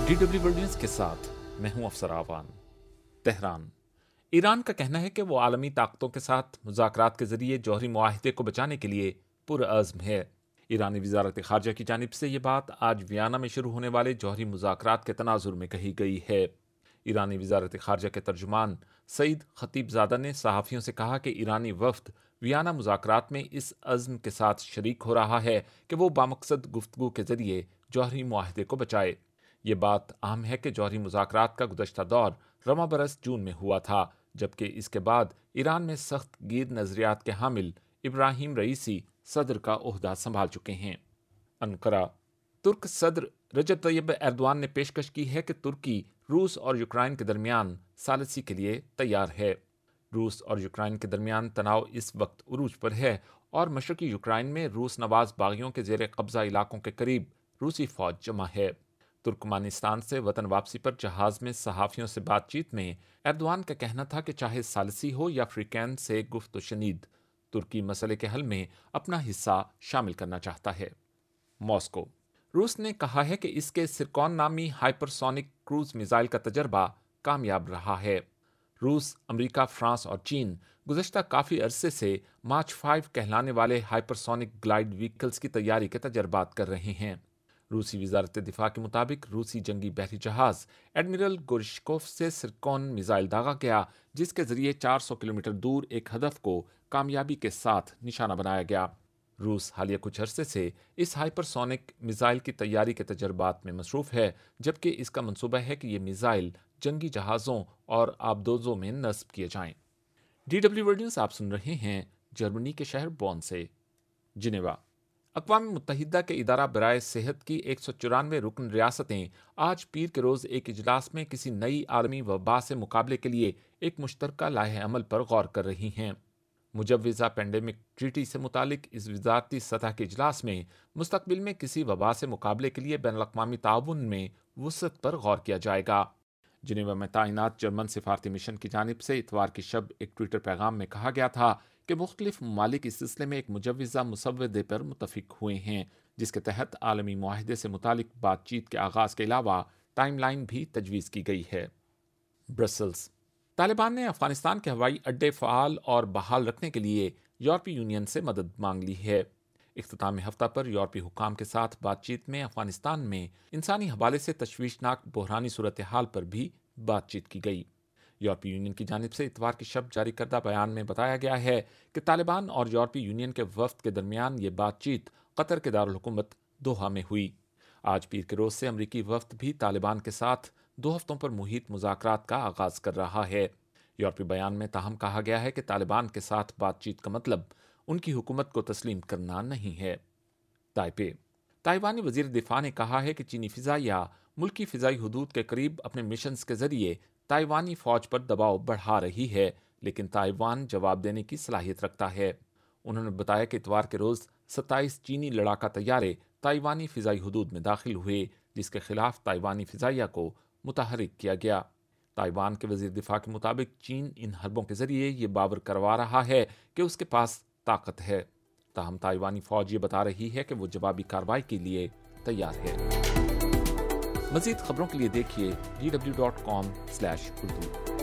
DW world news के साथ मैं हूं अफसर आवान। तेहरान। ईरान का कहना है कि वो आलमी ताकतों के साथ मुज़ाकरात के जरिए जौहरी मुआहिदे को बचाने के लिए पुरअज़्म है। ईरानी वज़ारत ख़ारजा की जानिब से ये बात आज वियना में शुरू होने वाले जौहरी मुज़ाकरात के तनाजुर में कही गई है। ईरानी वज़ारत ख़ारजा के तर्जुमान सईद खतीबज़ादा ने सहाफ़ियों से कहा कि ईरानी वफ़द वियना मुज़ाकरात में इस अज़्म के साथ शरीक हो रहा है कि वो बामकसद गुफ्तगू के जरिए जौहरी मुआहिदे को बचाए। ये बात अहम है कि जौहरी मुज़ाकरात का गुज़श्ता दौर रवां बरस जून में हुआ था, जबकि इसके बाद ईरान में सख्त गिर नज़रियात के हामिल इब्राहिम रईसी सदर का ओहदा संभाल चुके हैं। अंकारा। तुर्क सदर रजब तैयब एर्दोआन ने पेशकश की है कि तुर्की रूस और यूक्रेन के दरमियान सालसी के लिए तैयार है। रूस और यूक्रेन के दरमियान तनाव इस वक्त उरूज पर है और मशरकी यूक्रेन में रूस नवाज बागियों के जेर कब्जा इलाकों के करीब रूसी फौज जमा है। तुर्कमानिस्तान से वतन वापसी पर जहाज में सहाफ़ियों से बातचीत में एर्दोआन का कहना था कि चाहे सालसी हो या अफ्रीकैन से गुफ्त शनीद, तुर्की मसले के हल में अपना हिस्सा शामिल करना चाहता है। मॉस्को। रूस ने कहा है कि इसके सिरकॉन नामी हाइपरसोनिक क्रूज मिसाइल का तजर्बा कामयाब रहा है। रूस, अमेरिका, फ्रांस और चीन गुज़श्ता काफ़ी अरसे से मार्च 5 कहलाने वाले हाइपरसोनिक ग्लाइड व्हीकल्स की तैयारी के तजर्बात कर रहे हैं। रूसी वजारत दिफा के मुताबिक रूसी जंगी बहरी जहाज एडमिरल गोरिशकोफ से सिरकॉन मिसाइल दागा गया, जिसके जरिए 400 किलोमीटर दूर एक हदफ को कामयाबी के साथ निशाना बनाया गया। रूस हालिया कुछ अरसे से इस हाइपरसोनिक मिसाइल की तैयारी के तजर्बात में मसरूफ है, जबकि इसका मंसूबा है कि ये मिसाइल जंगी जहाज़ों और आबदोज़ों में नस्ब किए जाएं। DW वर्ल्ड न्यूज़ आप सुन रहे हैं जर्मनी के शहर बॉन से। जिनेवा। अक़वाम मुत्तहिदा के इदारा बराए सेहत की 194 रुकन रियासतें आज पीर के रोज़ एक इजलास में किसी नई आलमी वबा से मुकाबले के लिए एक मुश्तरका लाहे अमल पर गौर कर रही हैं। मुजव्विज़ा पेंडेमिक ट्रीटी से मुतालिक इस वज़ारती सतह के इजलास में मुस्तक़बिल में किसी वबा से मुकाबले के लिए बैनुल-अक़वामी ताउन में वुसअत पर गौर किया जाएगा। जिनेवा में तैनात जर्मन सिफारती मिशन की जानिब से इतवार की शब एक ट्विटर पैगाम में कहा गया था कि मुख्तलिफ ममालिक इस सिलसिले में एक मुजव्विज़ा मुसव्वदे पर मुत्तफ़िक हुए हैं, जिसके तहत आलमी मुआहिदे से मुतालिक बातचीत के आगाज़ के अलावा टाइमलाइन भी तजवीज़ की गई है। ब्रसल्स। तालिबान ने अफगानिस्तान के हवाई अड्डे फ़ाल और बहाल रखने के लिए यूरोपीय यूनियन से मदद मांग ली है। इख्तितामी हफ्ता पर यूरोपीय हुक्काम के साथ बातचीत में अफगानिस्तान में इंसानी हवाले से तशवीशनाक बहरानी सूरत हाल पर भी बातचीत की गई। यूरोपीय यूनियन की जानिब से इतवार की शब जारी करदा बयान में बताया गया है कि तालिबान और यूरोपीय यूनियन के वफ़द के दरमियान ये बातचीत कतर के दारुल हुकूमत दोहा में हुई। आज पीर के रोज़ से अमरीकी वफ़द भी तालिबान के साथ 2 हफ्तों पर मुहित मुज़ाकरात का आगाज़ कर रहा है। यूरोपीय बयान में ताहम कहा गया है कि तालिबान के साथ बातचीत का मतलब उनकी हुकूमत को तस्लीम करना नहीं है। ताइपे। ताइवानी वज़ीर दिफा ने कहा है कि चीनी फ़िज़ाइया मुल्की फ़िज़ाई हुदूद के करीब अपने मिशंस के ज़रिए ताइवानी फ़ौज पर दबाव बढ़ा रही है, लेकिन ताइवान जवाब देने की सलाहियत रखता है। उन्होंने बताया कि इतवार के रोज़ 27 चीनी लड़ाका तैयारे ताइवानी फ़िज़ाई हुदूद में दाखिल हुए, जिसके खिलाफ ताइवानी फ़िज़ाइया को मुतहर्रिक किया गया। ताइवान के वज़ीर दिफा के मुताबिक चीन इन हरबों के ज़रिए ये बावर करवा रहा है कि उसके पास ताकत है। ताहम ताइवानी फ़ौज ये बता रही है कि वो जवाबी कार्रवाई के लिए तैयार है। मज़ीद खबरों के लिए देखिए dw.com/urdu।